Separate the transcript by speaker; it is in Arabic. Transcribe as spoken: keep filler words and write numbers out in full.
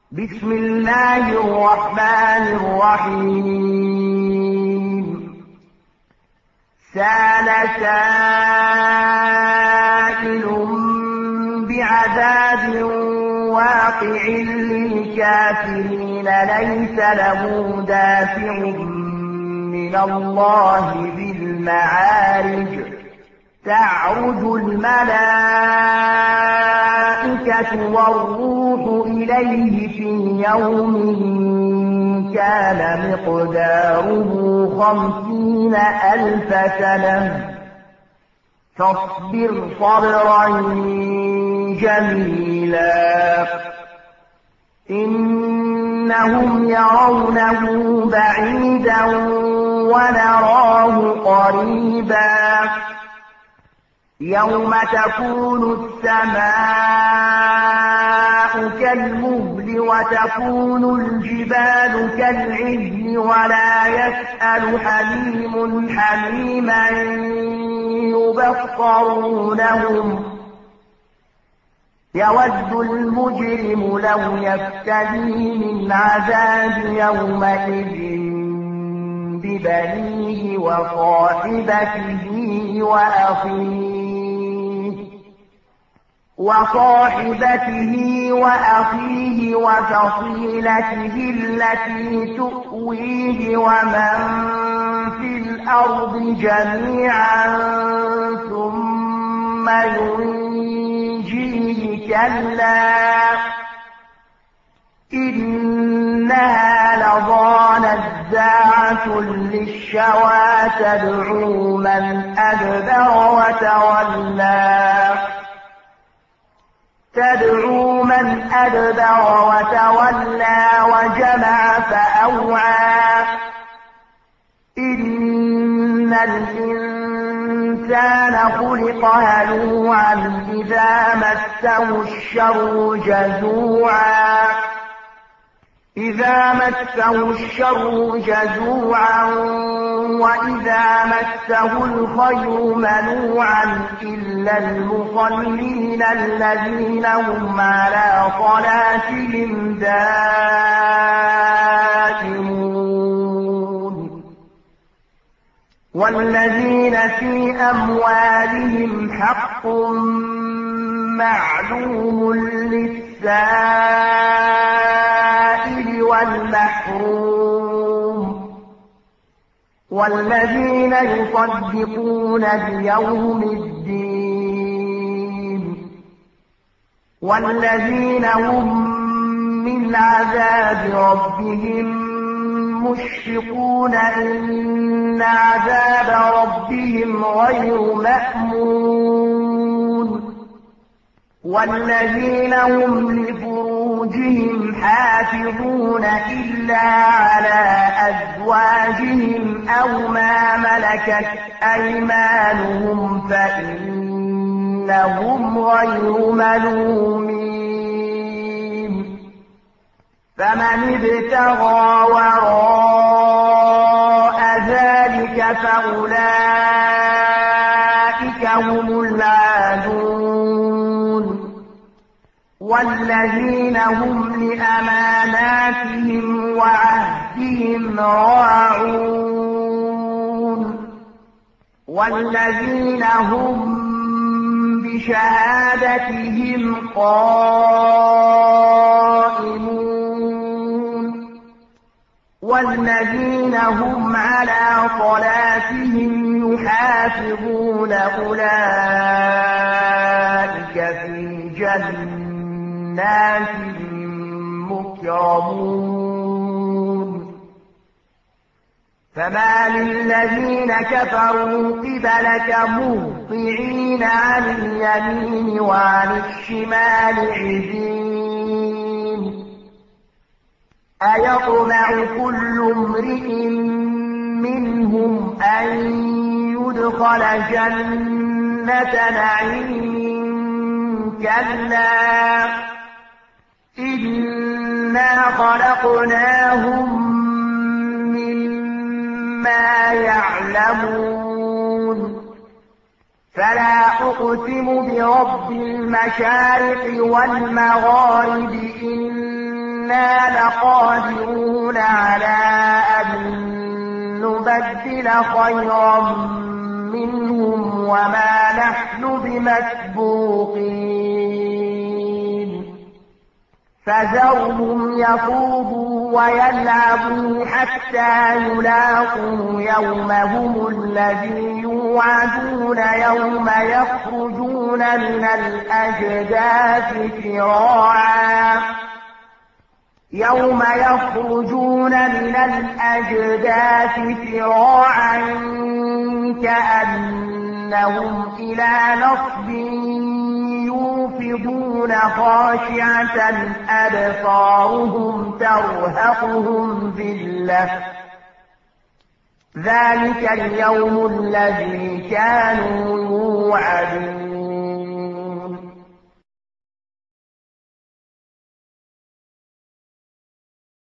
Speaker 1: بسم الله الرحمن الرحيم سأل سائل بعذاب واقع للكافرين ليس له دافع من الله ذي المعارج تعرج الملائكة والروح إليه في يوم كان مقداره خمسين ألف سنة فاصبر صبرا جميلا إنهم يرونه بعيدا ونراه قريبا يوم تكون السماء كالمهل وتكون الجبال كالعهن ولا يسأل حميم حميما يبصرونهم يود المجرم لو يفتدي من عذاب يومئذ ببنيه وصاحبته وأخيه وصاحبته وأخيه وفصيلته التي تؤويه ومن في الأرض جميعا ثم ينجيه كلا إنها لظى نزاعة للشوى تدعو من أدبر وتولى تدعو من أدبر وتولى وجمع فأوعى إن الإنسان خلق هلوعا إذا مسه الشر جزوعا إذا مسه الشر جزوعا وإذا مسه الخير منوعا إلا المصلين الذين هم على صلاتهم دائمون والذين في أموالهم حق معلوم للسائل والمحروم والذين يصدقون بيوم الدين والذين هم من عذاب ربهم مشفقون إن عذاب ربهم غير مأمون والذين هم لفروجهم حافظون إلا على أزواجهم أو ما ملكت أيمانهم فإنهم غير ملومين فمن ابتغى وراء ذلك فأولئك هم العادون والذين هم لأماناتهم وعهدهم راعون والذين هم بشهادتهم قائمون والذين هم على صلاتهم يحافظون أولئك في جنات مكرمون فما للذين كفروا قبلك مهطعين عن اليمين وعن الشمال عزين أيطمع كل امرئ منهم أن يدخل جنة نعيم كلا إنا خلقناهم مما يعلمون فلا أقسم برب المشارق والمغارب إنا إِنَّا لَقَادِرُونَ عَلَىٰ أَن نُّبَدِّلَ خَيْرًا مِّنْهُمْ وَمَا نَحْنُ بِمَسْبُوقِينَ فَذَرْهُمْ يَخُوضُوا وَيَلْعَبُوا حَتَّىٰ يُلَاقُوا يَوْمَهُمُ الَّذِي يُوعَدُونَ يَوْمَ يَخْرُجُونَ مِنَ الْأَجْدَاثِ سِرَاعًا يَوْمَ يَخْرُجُونَ مِنَ الْأَجْدَاثِ سِرَاعًا كَأَنَّهُمْ إِلَىٰ نَصْبٍ يُوفِضُونَ خَاشِعَةً أَبْصَارُهُمْ تَرْهَقُهُمْ ذِلَّةٌ ۚ ذَٰلِكَ الْيَوْمُ الَّذِي كَانُوا يُوعَدُونَ